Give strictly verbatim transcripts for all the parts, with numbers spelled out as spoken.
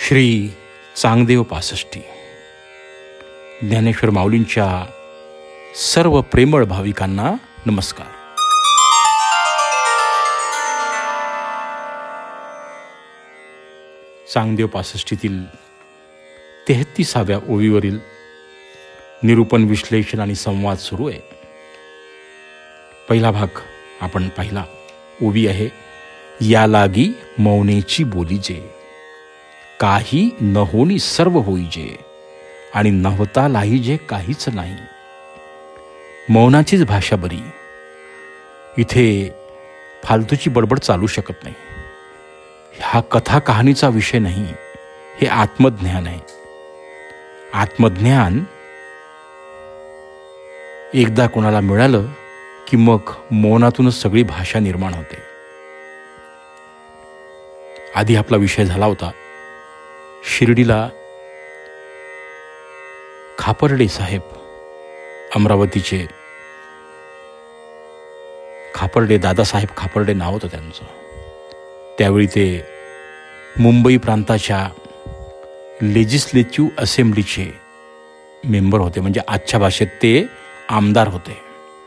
श्री चांगदेव पासष्टी ज्ञानेश्वर माऊलींच्या सर्व प्रेमळ भाविकांना नमस्कार. चांगदेव पासष्टीतील तेहतीसाव्या ओवीवरील निरूपण, विश्लेषण आणि संवाद सुरू आहे. पहिला भाग आपण पाहिला. ओवी आहे, या लागी मौनेची बोली जे, काही न होणी सर्व होईजे, आणि नव्हता लाहीजे काहीच नाही. मौनाचीच भाषा बरी. इथे फालतूची बडबड चालू शकत नाही. हा कथा कहाणीचा विषय नाही, हे आत्मज्ञान आहे. आत्मज्ञान एकदा कोणाला मिळालं की मग मौनातूनच सगळी भाषा निर्माण होते. आधी आपला विषय झाला होता शिर्डीला खापर्डे साहेब, अमरावतीचे खापर्डे, दादासाहेब खापर्डे नाव होतं त्यांचं. त्यावेळी ते मुंबई प्रांताच्या लेजिस्लेटिव्ह असेंब्लीचे मेंबर होते, म्हणजे आजच्या भाषेत ते आमदार होते.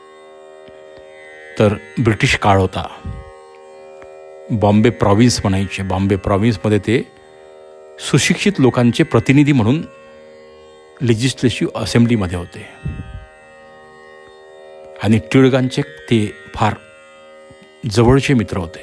तर ब्रिटिश काळ होता. बॉम्बे प्रॉव्हिन्स म्हणायचे. बॉम्बे प्रॉव्हिन्समध्ये ते सुशिक्षित लोकांचे प्रतिनिधी म्हणून लेजिस्लेटिव्ह असेंब्लीमध्ये होते. आणि टिळकांचे ते फार जवळचे मित्र होते.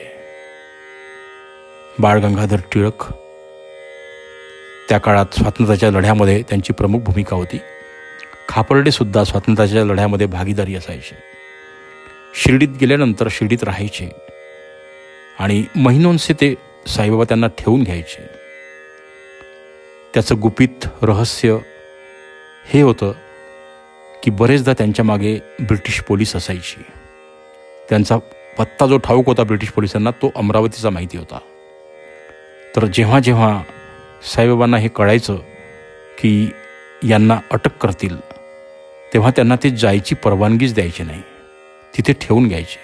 बाळ गंगाधर टिळक त्या काळात स्वातंत्र्याच्या लढ्यामध्ये त्यांची प्रमुख भूमिका होती. खापर्डे सुद्धा स्वातंत्र्याच्या लढ्यामध्ये भागीदारी असायचे. शिर्डीत गेल्यानंतर शिर्डीत राहायचे आणि महिनोंचे ते साईबाबा त्यांना ठेवून घ्यायचे. त्याचं गुपित रहस्य हे होतं की बरेचदा त्यांच्या मागे ब्रिटिश पोलीस असायची. त्यांचा पत्ता जो ठाऊक होता ब्रिटिश पोलिसांना, तो अमरावतीचा माहिती होता. तर जेव्हा जेव्हा साईबाबांना हे कळायचं की यांना अटक करतील, तेव्हा त्यांना ते जायची परवानगीच द्यायची नाही, तिथे ठेवून घ्यायचे.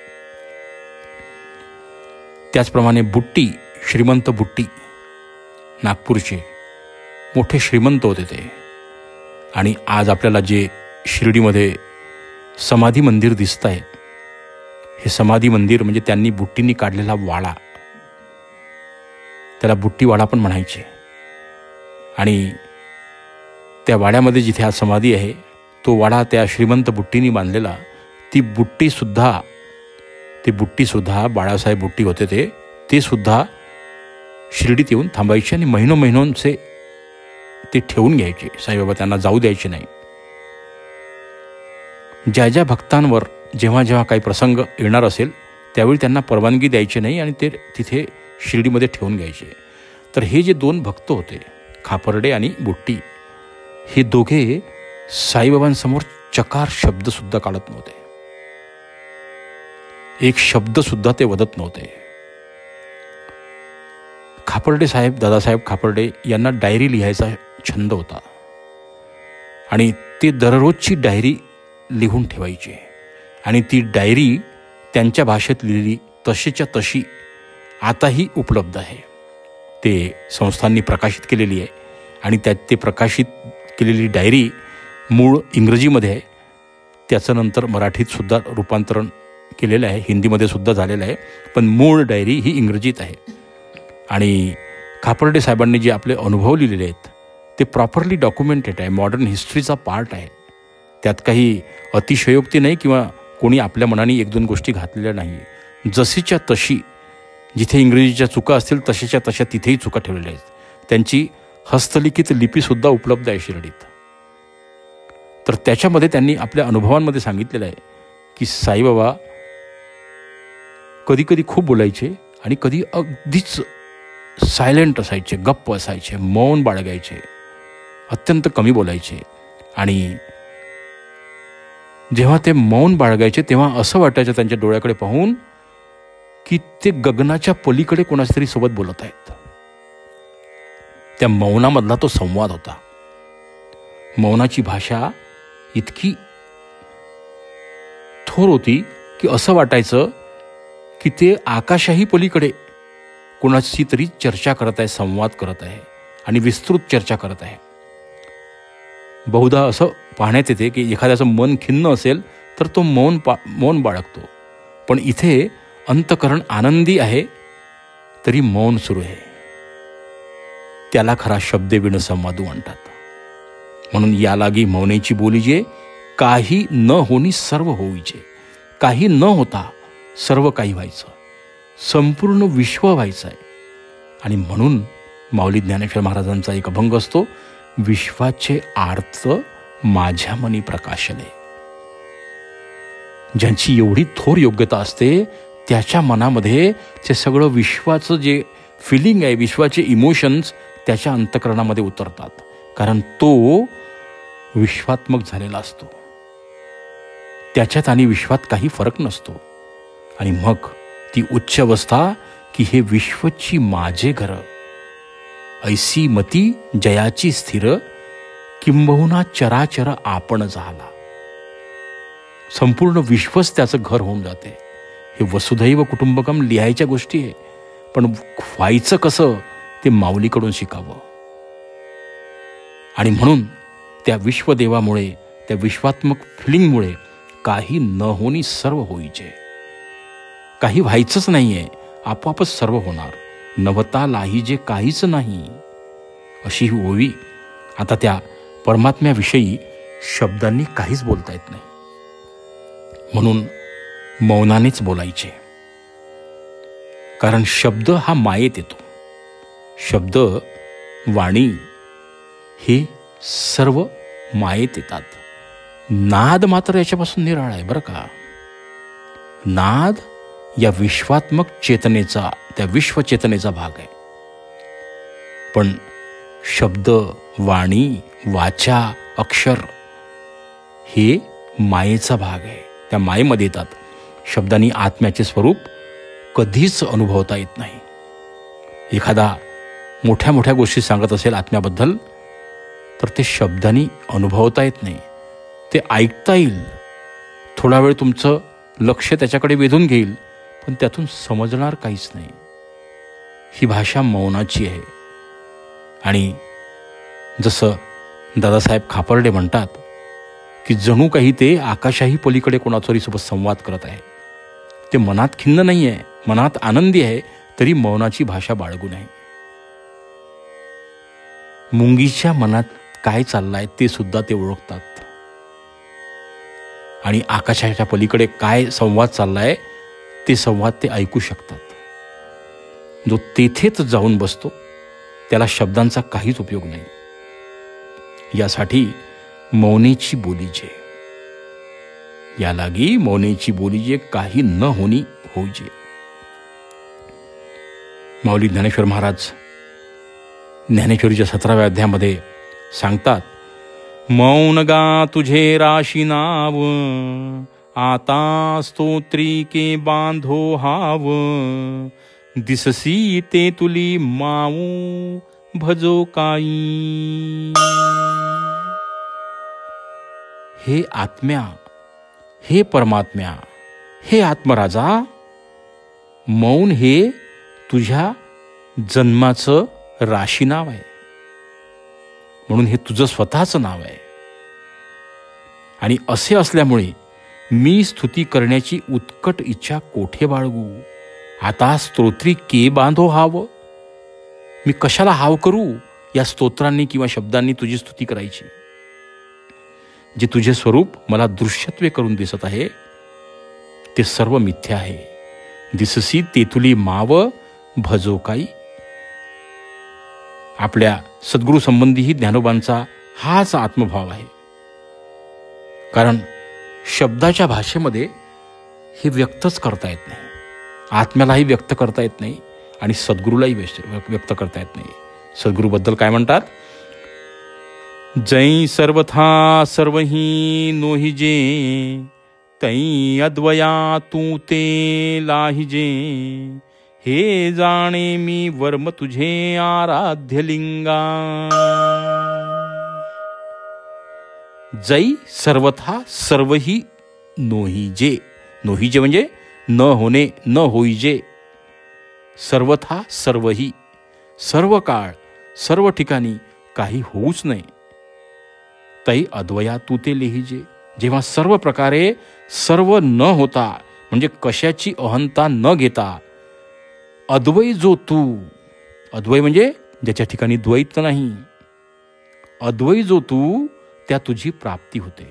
त्याचप्रमाणे बुट्टी, श्रीमंत बुट्टी, नागपूरचे मोठे श्रीमंत होते ते. आणि आज आपल्याला जे शिर्डीमध्ये समाधी मंदिर दिसतं आहे, हे समाधी मंदिर म्हणजे त्यांनी बुट्टींनी काढलेला वाडा, त्याला बुट्टीवाडा पण म्हणायचे. आणि त्या वाड्यामध्ये जिथे आज समाधी आहे, तो वाडा त्या श्रीमंत बुट्टींनी बांधलेला. ती बुट्टीसुद्धा ते बुट्टीसुद्धा बाळासाहेब बुट्टी होते ते ते सुद्धा शिर्डीत येऊन थांबायचे आणि महिनो महिनोंचे ते ठेवून घ्यायचे. साईबाबा त्यांना जाऊ द्यायचे नाही. ज्या ज्या भक्तांवर जेव्हा जेव्हा काही प्रसंग येणार असेल त्यावेळी त्यांना परवानगी द्यायची नाही आणि ते तिथे शिर्डीमध्ये ठेवून घ्यायचे. तर हे जे दोन भक्त होते, खापर्डे आणि बुट्टी, हे दोघे साईबाबांसमोर चकार शब्दसुद्धा काढत नव्हते. एक शब्दसुद्धा ते वदत नव्हते. खापर्डे साहेब, दादासाहेब खापर्डे यांना डायरी लिहायचा छंद होता आणि ते दररोजची डायरी लिहून ठेवायचे. आणि ती डायरी त्यांच्या भाषेत लिहिली तशीच्या तशी आताही उपलब्ध आहे. ते संस्थांनी प्रकाशित केलेली आहे आणि त्यात ते प्रकाशित केलेली डायरी मूळ इंग्रजीमध्ये आहे. त्याचं नंतर मराठीतसुद्धा रूपांतरण केलेलं आहे, हिंदीमध्ये सुद्धा झालेलं आहे, पण मूळ डायरी ही इंग्रजीत आहे. आणि खापर्डे साहेबांनी जे आपले अनुभव लिहिलेले आहेत ते प्रॉपरली डॉक्युमेंटेड आहे, मॉडर्न हिस्ट्रीचा पार्ट आहे. त्यात काही अतिशयोक्ती नाही किंवा कोणी आपल्या मनाने एक दोन गोष्टी घातलेल्या नाही. जशीच्या तशी, जिथे इंग्रजीच्या चुका असतील तशाच्या तशा तिथेही चुका ठेवलेल्या आहेत. त्यांची हस्तलिखित लिपीसुद्धा उपलब्ध आहे शिर्डीत. तर त्याच्यामध्ये त्यांनी आपल्या अनुभवांमध्ये सांगितलेलं आहे की साईबाबा कधी कधी खूप बोलायचे आणि कधी अगदीच सायलेंट असायचे, गप्प असायचे, मौन बाळगायचे, अत्यंत कमी बोलायचे. आणि जेव्हा ते मौन बाळगायचे तेव्हा असं वाटायचं त्यांच्या डोळ्याकडे पाहून की ते गगनाच्या पलीकडे कोणाच्या तरी सोबत बोलत आहेत. त्या मौनामधला तो संवाद होता. मौनाची भाषा इतकी थोर होती की असं वाटायचं की ते आकाशाही पलीकडे कोणाची तरी चर्चा करत आहे, संवाद करत आहे. आणि विस्तृत चर्चा करत आहे. बहुधा असं पाहण्यात येते की एखाद्याचं मन खिन्न असेल तर तो मौन पा मौन बाळगतो, पण इथे अंतःकरण आनंदी आहे तरी मौन सुरू आहे. त्याला खरा शब्दे विण संवादू म्हणतात. म्हणून या लागी मौनेची बोलीजे, काही न होणी सर्व होईचे. काही न होता सर्व काही व्हायचं, संपूर्ण विश्व व्हायचं आहे. आणि म्हणून माऊली ज्ञानेश्वर महाराजांचा एक अभंग असतो, विश्वाचे आर्त माझ्या मनी प्रकाशले. ज्यांची एवढी थोर योग्यता असते त्याच्या मनामध्ये ते सगळं विश्वाचं जे फिलिंग आहे, विश्वाचे इमोशन्स त्याच्या अंतःकरणामध्ये उतरतात, कारण तो विश्वात्मक झालेला असतो. त्याच्यात आणि विश्वात काही फरक नसतो. आणि मग ती उच्च अवस्था की हे विश्वची माझे घर, ऐसी मती जयाची स्थिर, किंबहुना चराचर आपण झाला. संपूर्ण विश्वच त्याचं घर होऊन जाते. हे वसुधैव कुटुंबकम लिहायच्या गोष्टी आहे, पण व्हायचं कसं ते माऊलीकडून शिकावं. आणि म्हणून त्या विश्वदेवामुळे, त्या विश्वात्मक फिलिंगमुळे काही न होणी सर्व होईचे. काही व्हायचंच नाहीये, आपोआपच सर्व होणार. नवता लाहीजे काहीच नाही, अशी ही ओवी. आता त्या परमात्म्याविषयी शब्दांनी काहीच बोलता येत नाही, म्हणून मौनानेच बोलायचे. कारण शब्द हा मायेत येतो. शब्द, वाणी हे सर्व मायेत येतात. नाद मात्र याच्यापासून निराळा आहे बरं का. नाद या विश्वात्मक चेतनेचा, त्या विश्वचेतनेचा भाग आहे. पण शब्द, वाणी, वाचा, अक्षर हे मायेचा भाग आहे. त्या मायेमध्ये येतात. शब्दांनी आत्म्याचे स्वरूप कधीच अनुभवता येत नाही. एखादा मोठ्या मोठ्या गोष्टी सांगत असेल आत्म्याबद्दल तर ते शब्दांनी अनुभवता येत नाही. ते ऐकता येईल, थोडा वेळ तुमचं लक्ष त्याच्याकडे वेधून घेईल, पण त्यातून समजणार काहीच नाही. ही भाषा मौनाची आहे. आणि जसं दादासाहेब खापर्डे म्हणतात की जणू काही ते आकाशाही पलीकडे कोणाचोरीसोबत संवाद करत आहे. ते मनात खिन्न नाही आहे, मनात आनंदी आहे, तरी मौनाची भाषा बाळगून आहे. मुंगीच्या मनात काय चाललंय ते सुद्धा ते ओळखतात. आणि आकाशाच्या पलीकडे काय संवाद चाललाय ते संवाद ते ऐकू शकतात. जो तेथेच जाऊन बसतो त्याला शब्दांचा काहीच उपयोग नाही. यासाठी मौनेची बोलीजे, या लागी मौनेची बोलीजे, काही न होणी होईजे. माऊली ज्ञानेश्वर महाराज ज्ञानेश्वरीच्या सतराव्या अध्यायामध्ये सांगतात, मौन गा तुझे राशी नाव, आता स्तोत्रिके बांधो हाव, दिससी ते तुली माऊ भजो काई. हे आत्म्या, हे परमात्म्या, हे आत्मराजा, मौन हे तुझ्या जन्माचं राशी नाव आहे. म्हणून हे तुझं स्वतःचं नाव आहे. आणि असे असल्यामुळे मी स्तुती करण्याची उत्कट इच्छा कोठे बाळगू. आता स्तोत्री के बांधो हाव, मी कशाला हाव करू या स्तोत्रांनी किंवा शब्दांनी तुझी स्तुती करायची. जे तुझे स्वरूप मला दृश्यत्वे करून दिसत आहे ते सर्व मिथ्या आहे. दिससी तेथुली माव भजो काही. आपल्या सद्गुरू संबंधीही ज्ञानोबांचा हाच आत्मभाव आहे. कारण शब्दाच्या भाषेमध्ये हे व्यक्तच करता येत नाही. आत्म्यालाही व्यक्त करता येत नाही आणि सद्गुरूलाही व्यक्त करता येत नाही. सद्गुरूबद्दल काय म्हणतात, जै सर्वथा सर्वही नोहिजे, तै अद्वया तू ते लाहिजे, हे जाणे मी वर्म तुझे आराध्य लिंगा. जै सर्वथा सर्वही नोहिजे, नोहिजे म्हणजे न होणे, न होईजे. सर्वथा सर्वही, सर्व काळ, सर्व ठिकाणी काही होऊच नये. तै अद्वया तू ते लिहिजे. जेव्हा सर्व प्रकारे सर्व न होता म्हणजे कशाची अहंता न घेता अद्वय जो तू, अद्वय म्हणजे ज्याच्या ठिकाणी द्वैत नाही, अद्वय जो तू, त्या तुझी प्राप्ती होते.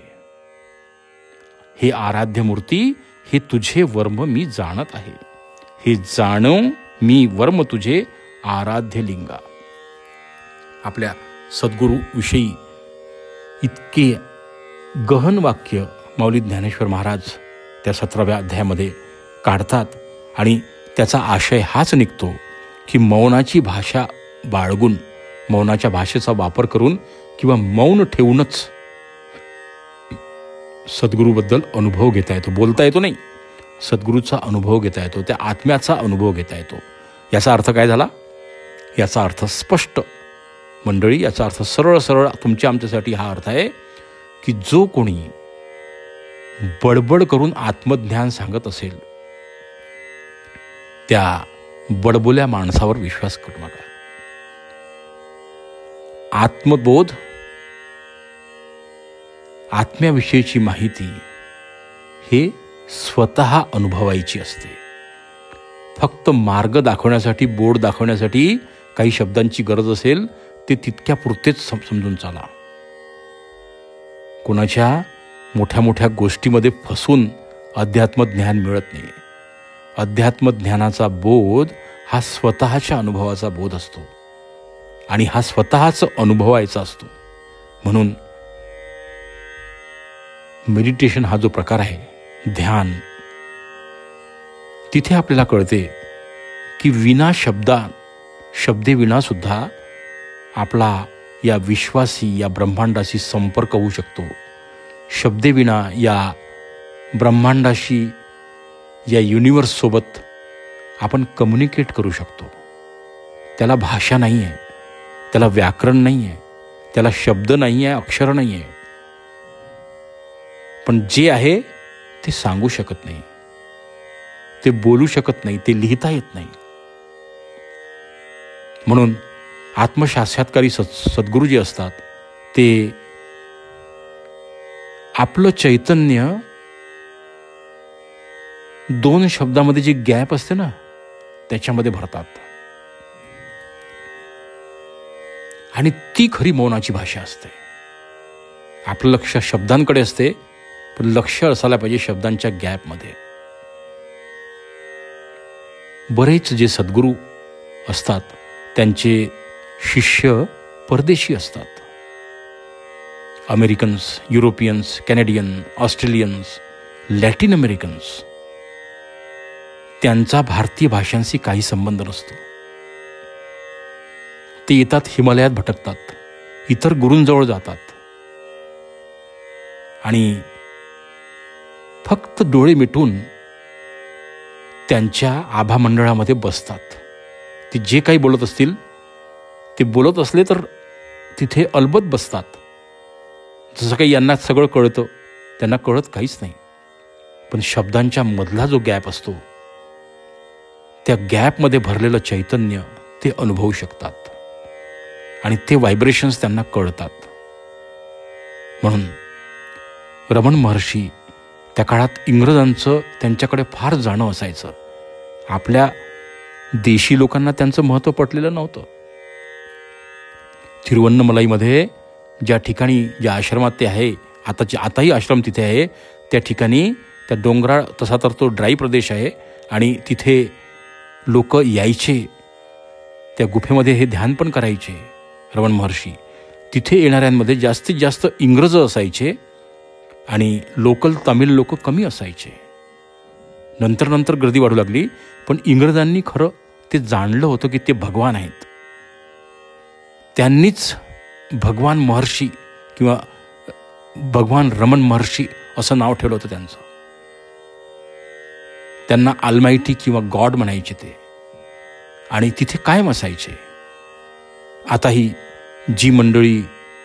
हे आराध्य मूर्ती, हे तुझे वर्म मी जाणत आहे. हे जाणव मी वर्म तुझे आराध्य लिंगा. आपल्या सद्गुरू विषयी इतके गहन वाक्य माऊली ज्ञानेश्वर महाराज त्या सतराव्या अध्यायामध्ये काढतात आणि त्याचा आशय हाच निघतो की मौनाची भाषा बाळगून, मौनाच्या भाषेचा वापर करून किंवा मौन ठेवूनच सद्गुरूबद्दल अनुभव घेता येतो. बोलता येतो नाही, सद्गुरूचा अनुभव घेता येतो, त्या आत्म्याचा अनुभव घेता येतो. याचा अर्थ काय झाला? याचा अर्थ स्पष्ट मंडळी, याचा अर्थ सरळ सरळ तुमच्या आमच्यासाठी हा अर्थ आहे की जो कोणी बडबड करून आत्मज्ञान सांगत असेल त्या बडबोल्या माणसावर विश्वास करू नका. आत्मबोध, आत्म्याविषयीची माहिती हे स्वतः अनुभवायची असते. फक्त मार्ग दाखवण्यासाठी, बोर्ड दाखवण्यासाठी काही शब्दांची गरज असेल ते तितक्या पुरतेच समजून चाला. कोणाच्या मोठ्या मोठ्या गोष्टीमध्ये फसून अध्यात्मज्ञान मिळत नाही. अध्यात्मज्ञानाचा बोध हा स्वतःच्या अनुभवाचा बोध असतो आणि हा स्वतःच अनुभवायचा असतो. म्हणून मेडिटेशन हा जो प्रकार आहे, ध्यान, तिथे आपल्याला कळते की विना शब्दा शब्देविना सुद्धा आपला या विश्वासी, या ब्रह्मांडाशी संपर्क होऊ शकतो. शब्देविना या ब्रह्मांडाशी, या युनिवर्ससोबत आपण कम्युनिकेट करू शकतो. त्याला भाषा नाही आहे, त्याला व्याकरण नाही आहे, त्याला शब्द नाही आहे, अक्षर नाही आहे. पण जे आहे ते सांगू शकत नाही, ते बोलू शकत नाही, ते लिहिता येत नाही. म्हणून आत्मसाक्षात्कारी सत् सद्गुरू जे असतात ते आपलं चैतन्य दोन शब्दामध्ये जी गॅप असते ना त्याच्यामध्ये भरतात. आणि ती खरी मौनाची भाषा असते. आपलं लक्ष शब्दांकडे असते, पण लक्ष असायला पाहिजे शब्दांच्या गॅपमध्ये. बरेच जे सद्गुरू असतात त्यांचे शिष्य परदेशी असतात. Americans, Europeans, Canadian, Australians, Latin Americans, त्यांचा भारतीय भाषांशी काही संबंध नसतो. ते येतात, हिमालयात भटकतात, इतर गुरूंजवळ जातात आणि फक्त डोळे मिटून त्यांच्या आभा मंडळामध्ये बसतात. ते जे काही बोलत असतील ते बोलत असले तर तिथे अलबत बसतात. जसं काही यांना सगळं कळतं, त्यांना कळत काहीच नाही. पण शब्दांच्या मधला जो गॅप असतो त्या गॅपमध्ये भरलेलं चैतन्य ते अनुभवू शकतात आणि ते व्हायब्रेशन्स त्यांना कळतात. म्हणून रमण महर्षी त्या काळात इंग्रजांचं त्यांच्याकडे फार जाणं असायचं. आपल्या देशी लोकांना त्यांचं महत्त्व पटलेलं नव्हतं. तिरुवन्नमलाईमध्ये ज्या ठिकाणी, ज्या आश्रमात ते आहे, आताची आताही आश्रम तिथे आहे, त्या ठिकाणी त्या डोंगराळ, तसा तर तो ड्राय प्रदेश आहे आणि तिथे लोक यायचे, त्या गुफेमध्ये हे ध्यान पण करायचे रमण महर्षी. तिथे येणाऱ्यांमध्ये जास्तीत जास्त इंग्रज असायचे आणि लोकल तमिळ लोक कमी असायचे. नंतर नंतर गर्दी वाढू लागली, पण इंग्रजांनी खरं ते जाणलं होतं की ते भगवान आहेत. त्यांनीच भगवान महर्षी किंवा भगवान रमण महर्षी असं नाव ठेवलं होतं त्यांचं. त्यांना आलमायटी किंवा गॉड म्हणायचे ते, आणि तिथे कायम असायचे. आताही जी मंडळी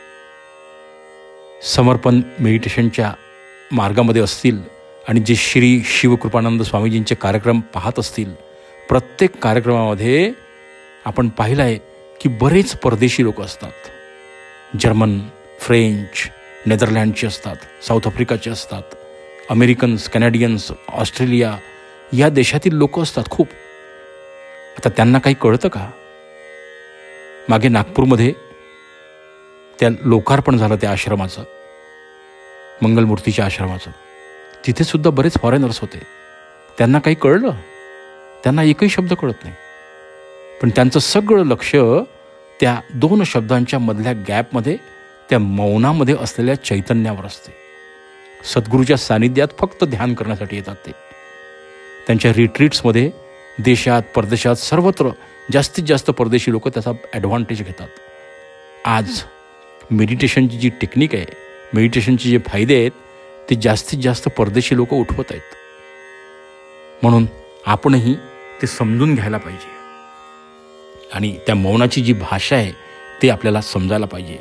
समर्पण मेडिटेशनच्या मार्गामध्ये असतील आणि जे श्री शिवकृपानंद स्वामीजींचे कार्यक्रम पाहत असतील, प्रत्येक कार्यक्रमामध्ये आपण पाहिलं आहे की बरेच परदेशी लोक असतात. जर्मन, फ्रेंच, नेदरलँडचे असतात, साऊथ आफ्रिकाचे असतात, अमेरिकन्स, कॅनेडियन्स, ऑस्ट्रेलिया या देशातील लोक असतात खूप. आता त्यांना काही कळतं का? मागे नागपूरमध्ये त्या लोकार्पण झालं त्या आश्रमाचं, मंगलमूर्तीच्या आश्रमाचं. तिथे सुद्धा बरेच फॉरेनर्स होते. त्यांना काही कळलं? त्यांना एकही शब्द कळत नाही. पण त्यांचं सगळं लक्ष त्या दोन शब्दांच्या मधल्या गॅपमध्ये, त्या मौनामध्ये असलेल्या चैतन्यावर असते. सद्गुरूच्या सानिध्यात फक्त ध्यान करण्यासाठी येतात ते. त्यांच्या रिट्रीट्समध्ये देशात, परदेशात, सर्वत्र जास्तीत जास्त परदेशी लोक त्याचा ॲडव्हान्टेज घेतात. आज मेडिटेशनची जी टेक्निक आहे, मेडिटेशनचे जे फायदे आहेत, ते जास्तीत जास्त परदेशी लोक उठवत आहेत. म्हणून आपणही ते समजून घ्यायला पाहिजे आणि त्या मौनाची जी भाषा आहे ते आपल्याला समजायला पाहिजे.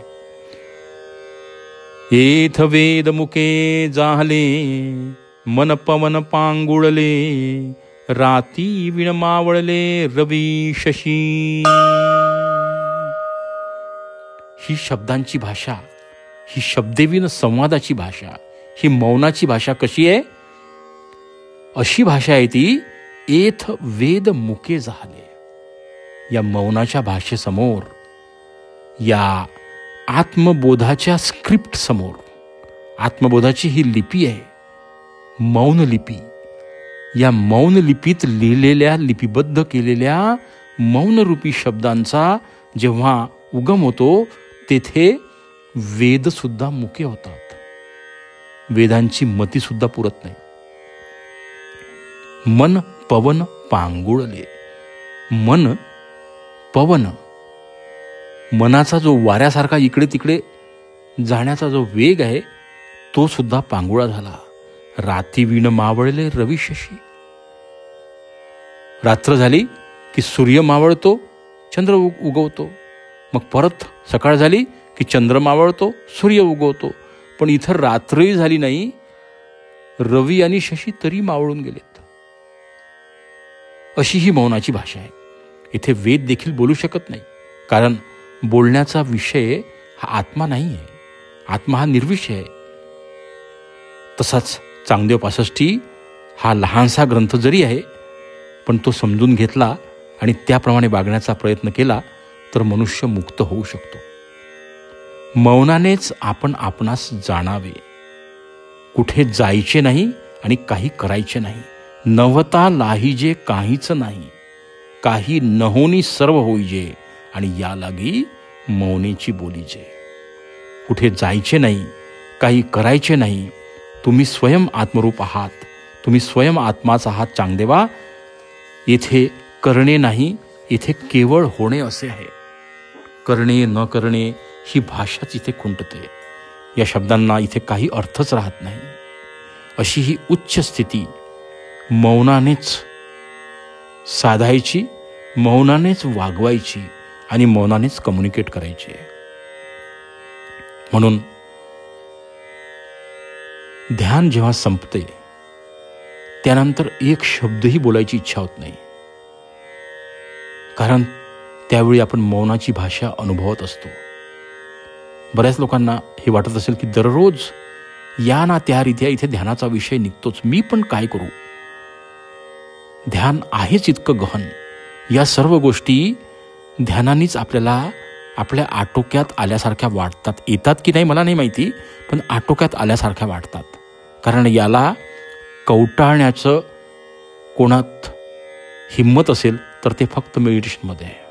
येथ वेद मुके जाहले, मन पवन पांगुळले, राती विण मावळले रवी शशी. ही शब्दांची भाषा, ही शब्देविन संवादाची भाषा, ही मौनाची भाषा कशी आहे? अशी भाषा आहे ती एथ वेद मुके झाले. या मौनाच्या भाषेसमोर, या आत्मबोधाच्या स्क्रिप्ट समोर, आत्मबोधाची ही लिपी आहे, मौन लिपी. या मौन लिपीत लिहिलेल्या, लिपिबद्ध केलेल्या मौनरूपी शब्दांचा जेव्हा उगम होतो, तेथे वेदसुद्धा मुके होतात. वेदांची मतीसुद्धा पुरत नाही. मन पवन पांगुळले. मन पवन, मनाचा जो वाऱ्यासारखा इकडे तिकडे जाण्याचा जो वेग आहे, तो सुद्धा पांगुळा झाला. राती विण मावळले रवी शशी. रात्र झाली की सूर्य मावळतो, चंद्र उगवतो. मग परत सकाळ झाली की चंद्र मावळतो, सूर्य उगवतो. पण इथं रात्रही झाली नाही, रवी आणि शशी तरी मावळून गेलेत. अशी ही मौनाची भाषा आहे. इथे वेद देखील बोलू शकत नाही, कारण बोलण्याचा विषय हा आत्मा नाही आहे. आत्मा हा निर्विषय आहे. तसाच चांगदेव पासष्टी हा लहानसा ग्रंथ जरी आहे, पण तो समजून घेतला आणि त्याप्रमाणे वागण्याचा प्रयत्न केला तर मनुष्य मुक्त होऊ शकतो. मौनानेच आपण आपणास जाणावे. कुठे जायचे नाही आणि काही करायचे नाही. नवता लाहिजे काहीच नाही, काही नहोनी सर्व होईजे, आणि या लागी मौनेची बोलीजे. कुठे जायचे नाही, काही करायचे नाही. तुम्ही स्वयं आत्मरूप आहात, तुम्ही स्वयं आत्माच आहात चांगदेवा. येथे करणे नाही, येथे केवळ होणे असे आहे. करणे न करणे ही भाषाच इथे खुंटते. या शब्दांना इथे काही अर्थच राहत नाही. अशी ही उच्च स्थिती मौनानेच साधायची, मौनानेच वागवायची आणि मौनानेच कम्युनिकेट करायची. म्हणून ध्यान जेव्हा संपते त्यानंतर एक शब्दही बोलायची इच्छा होत नाही, कारण त्यावेळी आपण मौनाची भाषा अनुभवत असतो. बऱ्याच लोकांना हे वाटत असेल की दररोज या ना त्या रीत्या इथे ध्यानाचा विषय निघतोच, मी पण काय करू. ध्यान आहेच इतकं गहन. या सर्व गोष्टी ध्यानानेच आपल्याला आपल्या आटोक्यात आल्यासारख्या वाटतात. येतात की नाही मला नाही माहिती, पण आटोक्यात आल्यासारख्या वाटतात. कारण याला कवटाळण्याचं कोणात हिंमत असेल तर ते फक्त मेडिटेशनमध्ये आहे.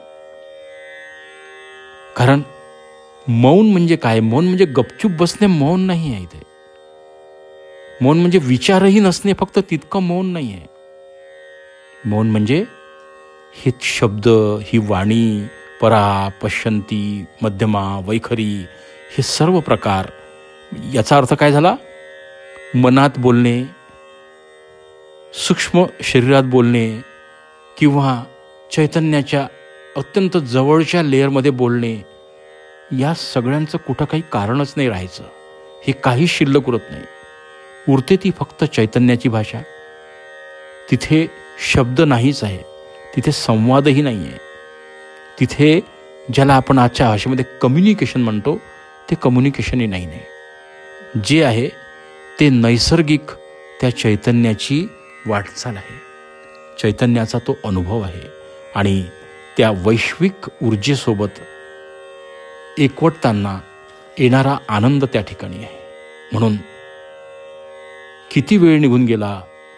कारण मौन म्हणजे काय? मौन म्हणजे गपचूप बसणे मौन नाही आहे इथे. मौन म्हणजे विचारही नसणे, फक्त तितकं मौन नाही आहे. मौन म्हणजे हे शब्द, ही वाणी, परा, पश्यंती, मध्यमा, वैखरी, हे सर्व प्रकार. याचा अर्थ काय झाला? मनात बोलणे, सूक्ष्म शरीरात बोलणे, किंवा चैतन्याच्या अत्यंत जवळच्या लेअरमध्ये बोलणे. या सगळ्यांचं कुठं काही कारणच नाही राहायचं. हे काही शिल्लक उरत नाही. उरते ती फक्त चैतन्याची भाषा. तिथे शब्द नाहीच आहे, तिथे संवादही नाही आहे, तिथे ज्याला आपण आजच्या भाषेमध्ये कम्युनिकेशन म्हणतो, ते कम्युनिकेशनही नाही नाही जे आहे ते नैसर्गिक त्या चैतन्याची वाटचाल आहे, चैतन्याचा तो अनुभव आहे आणि त्या वैश्विक ऊर्जेसोबत एकवटताना येणारा आनंद त्या ठिकाणी आहे. म्हणून किती वेळ निघून गेला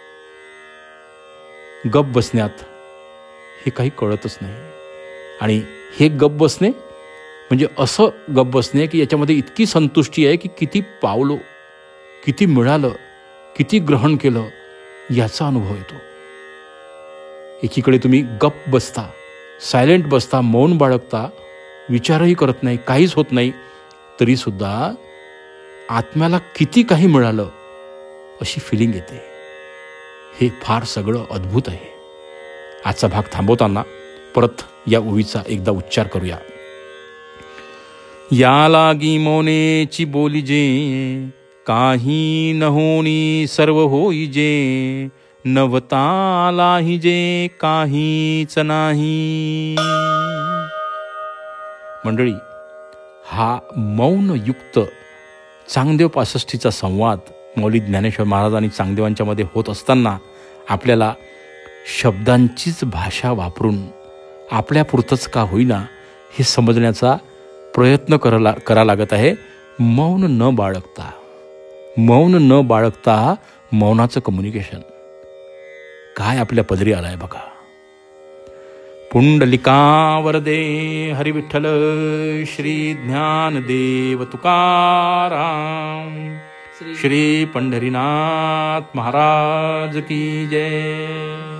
गप बसण्यात हे काही कळतच नाही. आणि हे गप बसणे म्हणजे असं गप बसणे की याच्यामध्ये इतकी संतुष्टी आहे की किती पावलो, किती मिळालं, किती ग्रहण केलं याचा अनुभव येतो. एकीकडे तुम्ही गप बसता, सायलेंट बसता, मौन बाळगता, विचारही करत नाही, काहीच होत नाही, तरीसुद्धा आत्म्याला किती काही मिळालं अशी फिलिंग येते. हे फार सगळं अद्भुत आहे. आजचा भाग थांबवताना परत या ओवीचा एकदा उच्चार करूया. या लागी मौनेची बोलीजे, काही न होणी सर्व होईजे, नवता लाहिजे काहीच नाही. मंडळी, हा मौनयुक्त चांगदेव पासष्टीचा संवाद मौली ज्ञानेश्वर महाराज आणि चांगदेवांच्या मध्ये होत असताना आपल्याला शब्दांचीच भाषा वापरून आपल्यापुरतंच का होईना हे समजण्याचा प्रयत्न करा करा लागत आहे. मौन न बाळगता, मौन न बाळगता मौनाचं कम्युनिकेशन काय आपल्या पदरी आलाय बघा. पुंडलिका वरदे हरी विठ्ठल श्री ज्ञानदेव तुकाराम, श्री पंढरीनाथ महाराज की जय.